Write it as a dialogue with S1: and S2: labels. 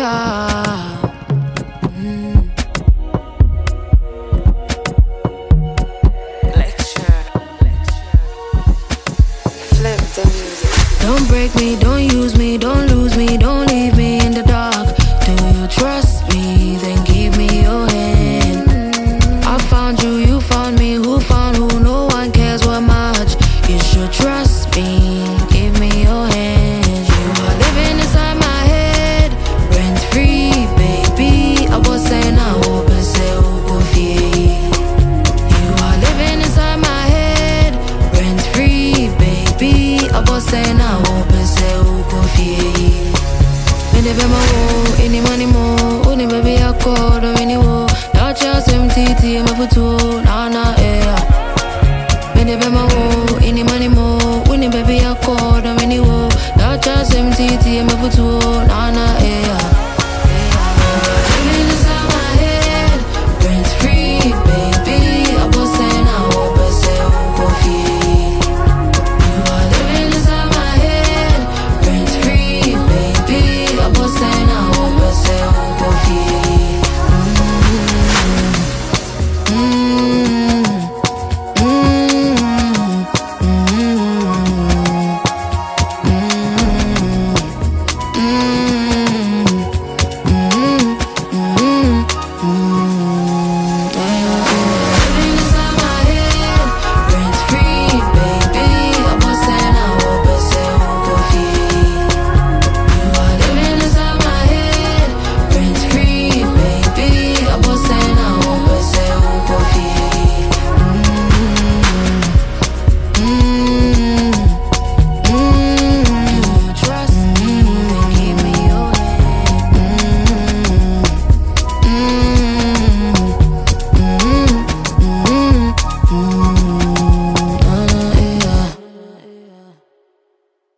S1: Don't break me, don't use me, don't lose me, don't leave me in the dark. Do you trust me? Then give me your hand. I found you, you found me, who found who? No one cares what much. You should trust me, give me your hand. You are living inside my head, rent free, baby. I was saying I hope and say who go feel. You are living inside my head, rent free, baby. I was saying I hope and say who go feel. When they be my wo, any money more, only baby I call, don't any wo. Now chance MTT, my photo.